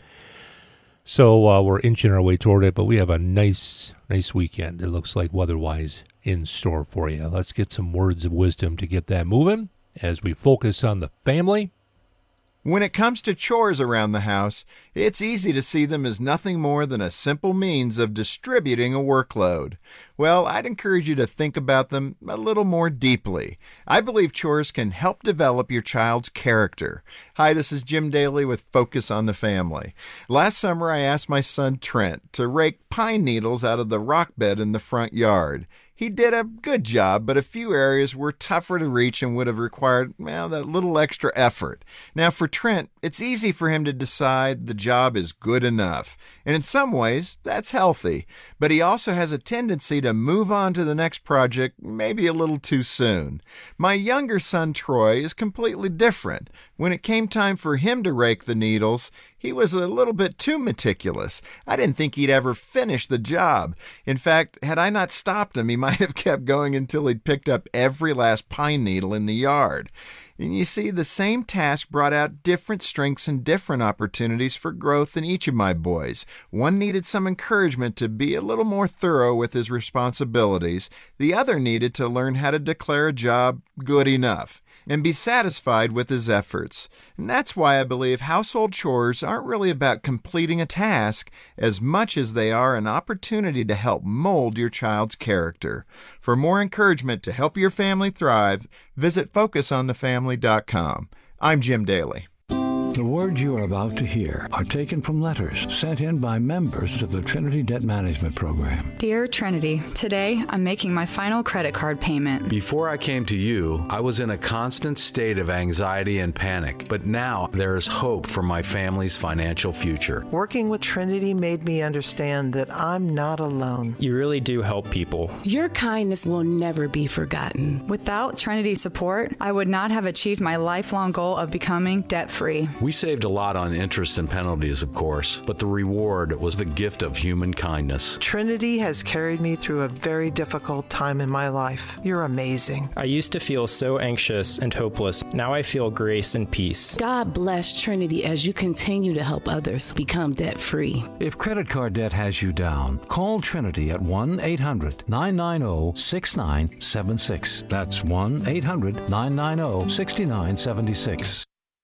Speaker 17: So uh, we're inching our way toward it, but we have a nice, nice weekend, it looks like, weather-wise, in store for you. Let's get some words of wisdom to get that moving as we focus on the family.
Speaker 1: When it comes to chores around the house, it's easy to see them as nothing more than a simple means of distributing a workload. Well, I'd encourage you to think about them a little more deeply. I believe chores can help develop your child's character. Hi, this is Jim Daly with Focus on the Family. Last summer, I asked my son Trent to rake pine needles out of the rock bed in the front yard. He did a good job, but a few areas were tougher to reach and would have required, well, that little extra effort. Now, for Trent, it's easy for him to decide the job is good enough. And in some ways, that's healthy. But he also has a tendency to move on to the next project maybe a little too soon. My younger son, Troy, is completely different. When it came time for him to rake the needles, he was a little bit too meticulous. I didn't think he'd ever finish the job. In fact, had I not stopped him, he might have kept going until he'd picked up every last pine needle in the yard. And you see, the same task brought out different strengths and different opportunities for growth in each of my boys. One needed some encouragement to be a little more thorough with his responsibilities. The other needed to learn how to declare a job good enough and be satisfied with his efforts. And that's why I believe household chores aren't really about completing a task as much as they are an opportunity to help mold your child's character. For more encouragement to help your family thrive, visit focus on the family dot com. I'm Jim Daly.
Speaker 2: The words you are about to hear are taken from letters sent in by members of the Trinity Debt Management Program.
Speaker 3: Dear Trinity, today I'm making my final credit card payment.
Speaker 4: Before I came to you, I was in a constant state of anxiety and panic, but now there is hope for my family's financial future.
Speaker 6: Working with Trinity made me understand that I'm not alone.
Speaker 16: You really do help people.
Speaker 26: Your kindness will never be forgotten.
Speaker 3: Without Trinity's support, I would not have achieved my lifelong goal of becoming debt-free.
Speaker 4: We saved a lot on interest and penalties, of course, but the reward was the gift of human kindness.
Speaker 6: Trinity has carried me through a very difficult time in my life. You're amazing.
Speaker 16: I used to feel so anxious and hopeless. Now I feel grace and peace.
Speaker 26: God bless Trinity as you continue to help others become debt-free.
Speaker 2: If credit card debt has you down, call Trinity at one eight hundred nine nine zero six nine seven six. That's one eight hundred nine nine zero six nine seven six.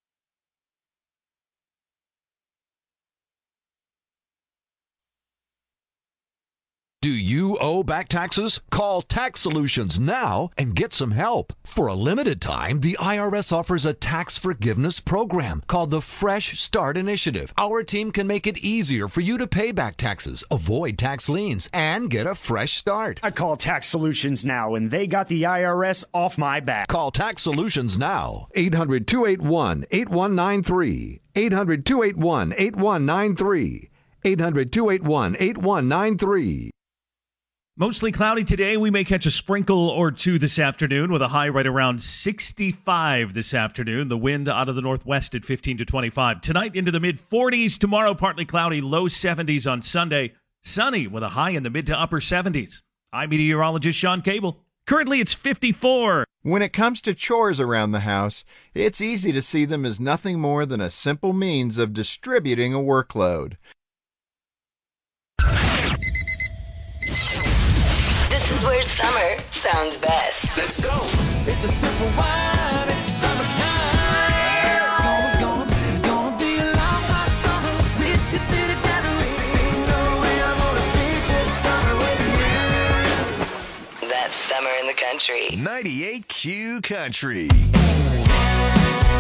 Speaker 28: Do you owe back taxes? Call Tax Solutions now and get some help. For a limited time, the I R S offers a tax forgiveness program called the Fresh Start Initiative. Our team can make it easier for you to pay back taxes, avoid tax liens, and get a fresh start.
Speaker 29: I call Tax Solutions now, and they got the I R S off my back.
Speaker 28: Call Tax Solutions now. eight hundred two eight one eight one nine three. eight hundred two eight one eight one nine three. eight hundred two eight one eight one nine three.
Speaker 18: Mostly cloudy today. We may catch a sprinkle or two this afternoon with a high right around sixty-five this afternoon. The wind out of the northwest at fifteen to twenty-five. Tonight into the mid forties. Tomorrow partly cloudy, low seventies on Sunday. Sunny with a high in the mid to upper seventies. I'm meteorologist Sean Cable. Currently it's fifty-four.
Speaker 1: When it comes to chores around the house, it's easy to see them as nothing more than a simple means of distributing a workload.
Speaker 24: This is where summer sounds best. Let's go.
Speaker 27: It's a simple wine, it's summertime. Gonna, gonna, it's gonna be a long hot summer. We should fit it together. Ain't no way I'm gonna beat this summer with you.
Speaker 24: That's summer in the country.
Speaker 28: ninety-eight Q Country.